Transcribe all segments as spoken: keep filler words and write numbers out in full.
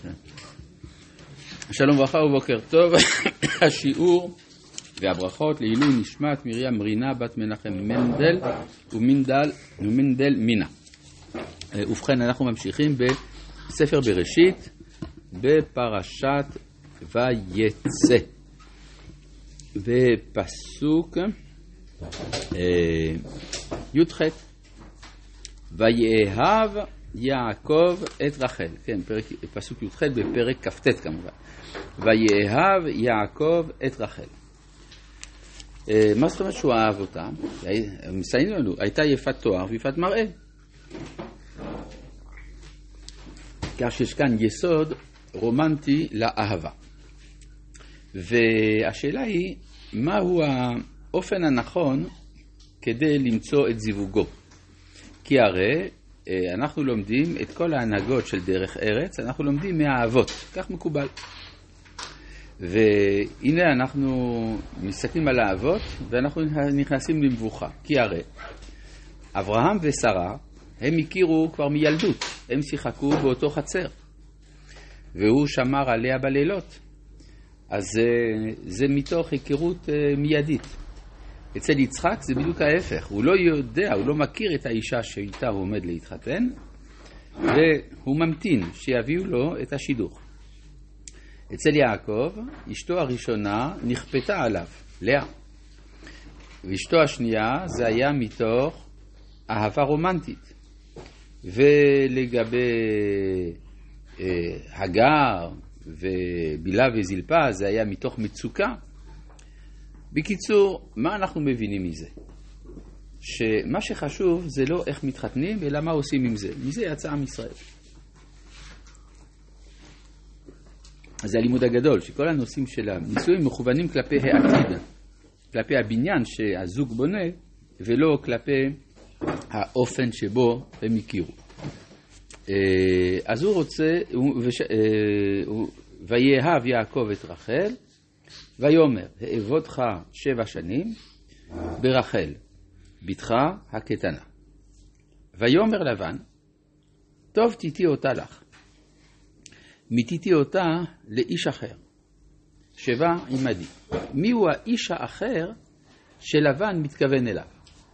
שלום וברכה ובוקר טוב. השיעור והברכות לעילוי נשמת מרים רינה בת מנחם מנדל ומנדל ומנדל מינה. ובכן, אנחנו ממשיכים בספר בראשית בפרשת ויצא, ופסוק י"ח: ויאהב יעקב את רחל. כן, פרק, פסוק י"ח בפרק כ"ט כמובן. ויאהב יעקב את רחל. מה זאת אומרת שהוא אהב אותה? מסיינים לנו, הייתה יפת תואר ויפת מראה. כך שיש כאן יסוד רומנטי לאהבה. והשאלה היא, מהו האופן הנכון כדי למצוא את זיווגו? כי הרי אנחנו לומדים את כל ההנהגות של דרך ארץ, אנחנו לומדים מהאבות, כך מקובל. והנה אנחנו מסתכלים על האבות ואנחנו נכנסים למבוכה. כי הרי אברהם ושרה הם הכירו כבר מילדות, הם שיחקו באותו חצר והוא שמר עליה בלילות. אז זה, זה מתוך היכרות מיידית. אצל יצחק זה בדיוק ההפך, הוא לא יודע, הוא לא מכיר את האישה שאיתה הוא עומד להתחתן, והוא ממתין שיביאו לו את השידוך. אצל יעקב, אשתו הראשונה נכפתה עליו, לאה. ואשתו השנייה זה היה מתוך אהבה רומנטית. ולגבי אה, הגר ובילה וזלפה זה היה מתוך מצוקה. בקיצור, מה אנחנו מבינים מזה? שמה שחשוב זה לא איך מתחתנים, אלא מה עושים עם זה. מזה יצא עם ישראל. אז זה הלימוד הגדול, שכל הנושאים של הנישואים מכוונים כלפי העתיד, כלפי הבניין שהזוג בונה, ולא כלפי האופן שבו הם הכירו. אז הוא רוצה, ויאהב יעקב את רחל, ויאמר, האבודך שבע שנים ברחל, בתך הקטנה. ויאמר לבן, טוב תיתי אותה לך, מתיתי אותה לאיש אחר, שבע עמדי. מי הוא האיש האחר שלבן מתכוון אליו?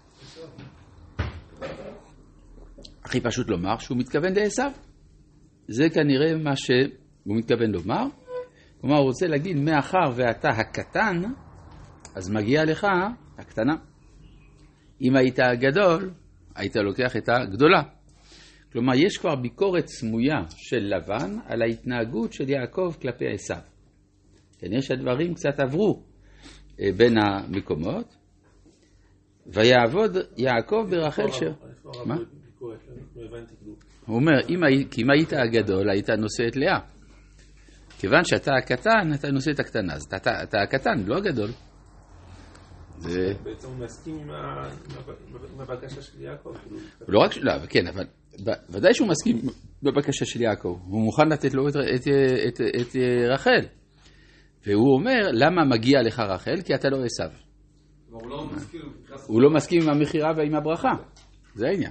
הכי פשוט לומר שהוא מתכוון לעשיו. זה כנראה מה שהוא מתכוון לומר. כלומר, הוא רוצה להגיד, מאחר ואתה הקטן, אז מגיע לך הקטנה. אם היית הגדול, היית לוקח את הגדולה. כלומר, יש כבר ביקורת סמויה של לבן על ההתנהגות של יעקב כלפי עשיו. כנראה שהדברים קצת עברו בין המקומות. ויעבוד יעקב ברחל ש... מה? הוא אומר, כי אם היית הגדול, היית נושא את לאה. כיוון שאתה הקטן, אתה נושא את הקטנה. אז אתה, אתה הקטן, לא הגדול. זה... בעצם הוא מסכים עם, ה... עם הבקשה של יעקב. לא רק, לא, כן, אבל ודאי שהוא מסכים בבקשה של יעקב. הוא מוכן לתת לו את, את, את, את רחל. והוא אומר, למה מגיע לך רחל? כי אתה לא עשיו. הוא לא מסכים. הוא לא מסכים עם המחירה ועם הברכה. זה העניין.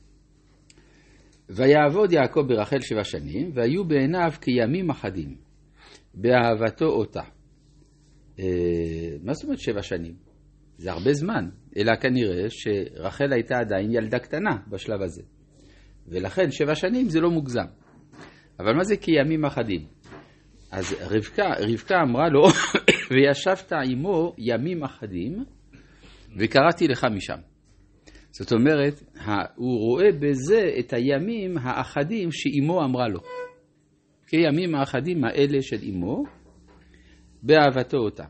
ויעבוד יעקב ברחל שבע שנים, והיו בעיניו כימים אחדים, באהבתו אותה. מה זאת אומרת שבע שנים? זה הרבה זמן, אלא כנראה שרחל הייתה עדיין ילדה קטנה בשלב הזה. ולכן שבע שנים זה לא מוגזם. אבל מה זה כימים אחדים? אז רבקה, רבקה אמרה לו, וישבת עמו ימים אחדים, וקראתי לך משם. זאת אומרת, הוא רואה בזה את הימים האחדים שאימו אמרה לו. כימים האחדים האלה של אימו, באהבתו אותה.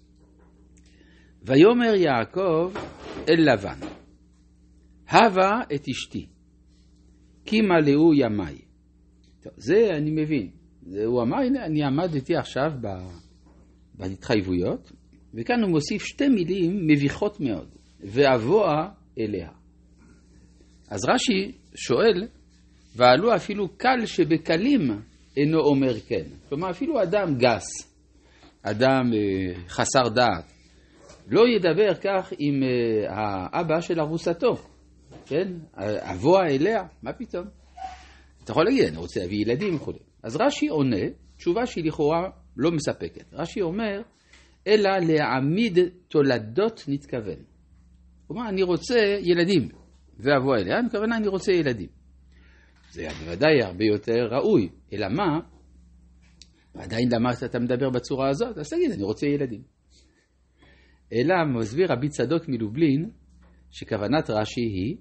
ויאמר יעקב אל לבן, הבה את אשתי, כי מלאו ימי. טוב, זה אני מבין. זה, הוא אמר, הנה, אני עמדתי עכשיו ב, בהתחייבויות, וכאן הוא מוסיף שתי מילים מביכות מאוד, ואבוא אליה. אז רש"י שואל, ועלו אפילו קל שבקלים אינו אומר כן. כלומר, אפילו אדם גס, אדם אה, חסר דעת, לא ידבר כך עם אה, האבא של ארוסתו. כן? אבוא אליה, מה פתאום? אתה יכול להגיד, אני רוצה להביא ילדים וכו'. אז רש"י עונה, תשובה שהיא לכאורה לא מספקת. רש"י אומר, אלא להעמיד תולדות נתכוון. הוא אומר, אני רוצה ילדים, ואבוא אליה, אני מכוונה, אני רוצה ילדים. זה בוודאי הרבה יותר ראוי. אלא מה? עדיין למה אתה מדבר בצורה הזאת? אז תגיד, אני רוצה ילדים. אלא מסביר רבי צדוק מלובלין, שכוונת רש"י היא,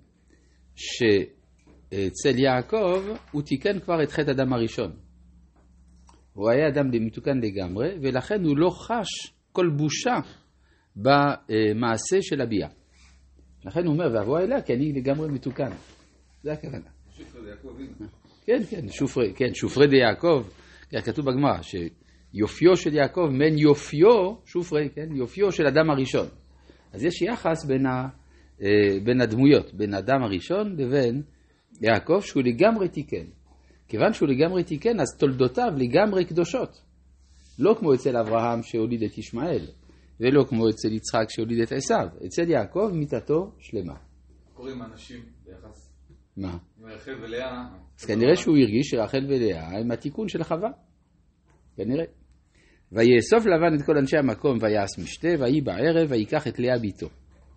שאצל יעקב הוא תיקן כבר את חטא אדם הראשון. הוא היה אדם מתוקן לגמרי, ולכן הוא לא חש כל בושה במעשה של הביאה. לכן הוא אומר, ואבוא אליה, כי אני לגמרי מתוקן. זה הכוונה. שופרי דיעקב, הנה. כן, כן, שופרי, כן, שופרי דיעקב, כתוב בגמרא, שיופיו של יעקב, מן יופיו, שופרי, כן, יופיו של אדם הראשון. אז יש יחס בין, ה, בין הדמויות, בין האדם הראשון לבין יעקב, שהוא לגמרי תיקן. כיוון שהוא לגמרי תיקן, אז תולדותיו לגמרי קדושות. לא כמו אצל אברהם שהוליד את ישמעאל, ולא כמו אצל יצחק שהוליד את עשיו. אצל יעקב מיתתו שלמה. קוראים אנשים ביחס. מה? עם רחל ולאה. אז כנראה שהוא הרגיש שרחל ולאה הם התיקון של חווה. כנראה. ויאסוף לבן את כל אנשי המקום ויעש משתה, ויהי בערב, ויקח את לאה ביתו.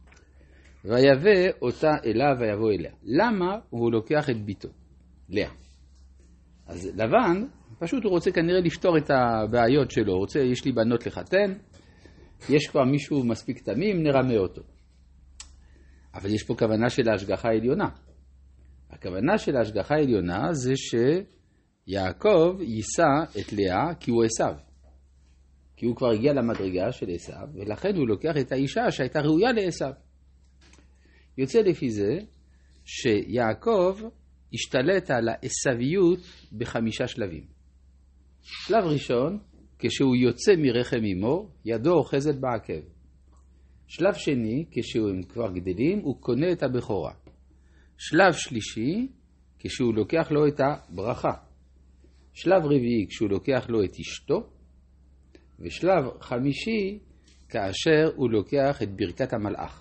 ויבא אותה אליו ויבוא אליה. למה הוא לוקח את ביתו? לאה. אז לבן, פשוט הוא רוצה כנראה לפתור את הבעיות שלו. הוא רוצה, יש לי בנות לחתן, יש כבר מישהו מספיק תמים, נרמה אותו. אבל יש פה כוונה של ההשגחה העליונה. הכוונה של ההשגחה העליונה זה שיעקב יישא את לאה כי הוא עשיו. כי הוא כבר הגיע למדרגה של עשיו, ולכן הוא לוקח את האישה שהייתה ראויה לעשיו. יוצא לפי זה שיעקב השתלט על העשוויות בחמישה שלבים. שלב ראשון, כשהוא יוצא מרחם אמו, ידו אוחזת בעקב. שלב שני, כשהם כבר גדלים, הוא קונה את הבכורה. שלב שלישי, כשהוא לוקח לו את הברכה. שלב רביעי, כשהוא לוקח לו את אשתו. ושלב חמישי, כאשר הוא לוקח את ברכת המלאך.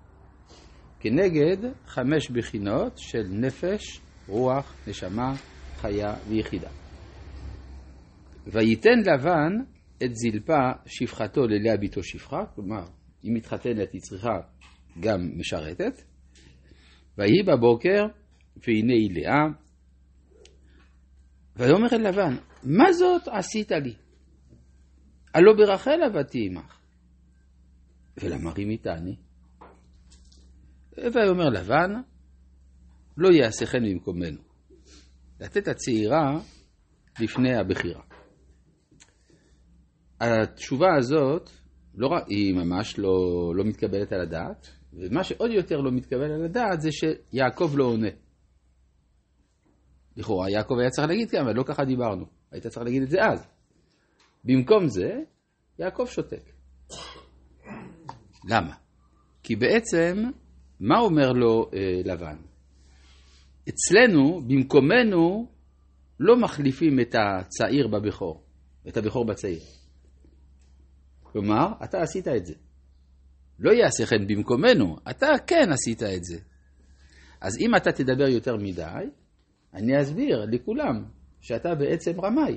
כנגד חמש בחינות של נפש, רוח, נשמה, חיה ויחידה. וייתן לבן את זלפה שפחתו ללאה ביתו שפחה, כלומר, היא מתחתנת, היא צריכה גם משרתת. ויהי בבוקר, והנה היא לאה, ויאמר אל לבן, מה זאת עשית לי? הלא ברחל עבדתי עמך. ולמה רימיתני? ויאמר לבן, לא יעשה כן במקומנו. לתת הצעירה לפני הבחירה. התשובה הזאת לא, היא ממש לא, לא מתקבלת על הדעת, ומה שעוד יותר לא מתקבל על הדעת זה שיעקב לא עונה. לכאורה יעקב היה צריך להגיד כמה, לא ככה דיברנו. היית צריך להגיד את זה אז. במקום זה, יעקב שותק. למה? כי בעצם, מה אומר לו אה, לבן? אצלנו, במקומנו, לא מחליפים את הצעיר בבכור, את הבכור בצעיר. כלומר, אתה עשית את זה. לא יעשה כן במקומנו, אתה כן עשית את זה. אז אם אתה תדבר יותר מדי, אני אסביר לכולם שאתה בעצם רמאי.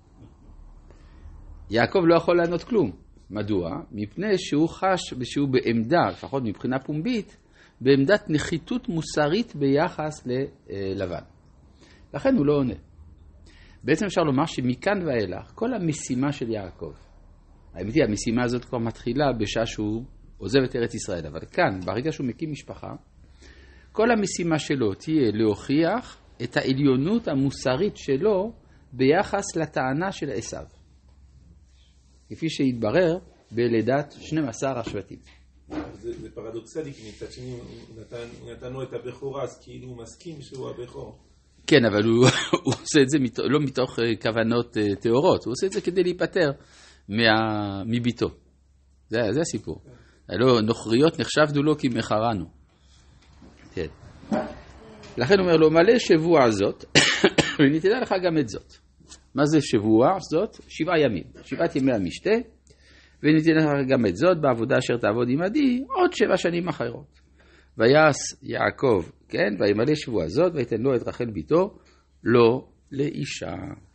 יעקב לא יכול לענות כלום. מדוע? מפני שהוא חש שהוא בעמדה, לפחות מבחינה פומבית, בעמדת נחיתות מוסרית ביחס ללבן. לכן הוא לא עונה. בעצם אפשר לומר שמכאן ואילך, כל המשימה של יעקב, האמת היא, המשימה הזאת כבר מתחילה בשעה שהוא עוזב את ארץ ישראל, אבל כאן, ברגע שהוא מקים משפחה, כל המשימה שלו תהיה להוכיח את העליונות המוסרית שלו ביחס לטענה של עשיו. כפי שהתברר בלידת שנים עשר השבטים. זה, זה פרדוקסלי, כי מצד שני הוא נתן, נתן לו את הבכורה, אז כאילו הוא מסכים שהוא הבכור. כן, אבל הוא, הוא עושה את זה מת, לא מתוך כוונות תיאורות, הוא עושה את זה כדי להיפטר מה, מביתו. זה, זה הסיפור. לא, נוכריות נחשבנו לו כי מחרנו. כן. לכן הוא אומר לו, מלא שבוע זאת, ונתדע לך גם את זאת. מה זה שבוע זאת? שבעה ימים. שבעת ימי המשתה, ונתדע לך גם את זאת, בעבודה אשר תעבוד עמדי, עוד שבע שנים אחרות. ויעש יעקב, כן, וימלא שבוע זאת, ויתן לו את רחל ביתו, לא לאישה.